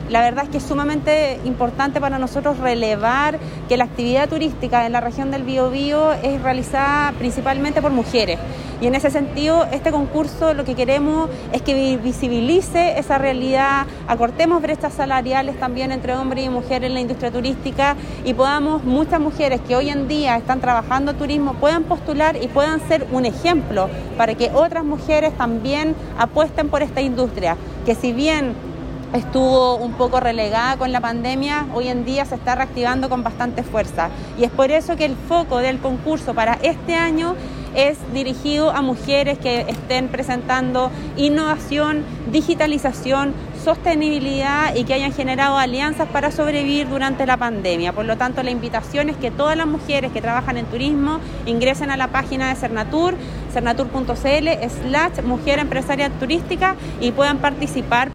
la verdad es que es sumamente importante para nosotros relevar que la actividad turística en la región del Biobío es realizada principalmente por mujeres. Y en ese sentido, este concurso lo que queremos es que visibilice esa realidad, acortemos brechas salariales también entre hombres y mujeres en la industria turística y podamos, muchas mujeres que hoy en día están trabajando turismo, puedan postular y puedan ser un ejemplo para que otras mujeres también apuesten por esta industria, que si bien estuvo un poco relegada con la pandemia, hoy en día se está reactivando con bastante fuerza. Y es por eso que el foco del concurso para este año es dirigido a mujeres que estén presentando innovación, digitalización, sostenibilidad y que hayan generado alianzas para sobrevivir durante la pandemia. Por lo tanto, la invitación es que todas las mujeres que trabajan en turismo ingresen a la página de Cernatur, cernatur.cl/mujer empresaria turística y puedan participar.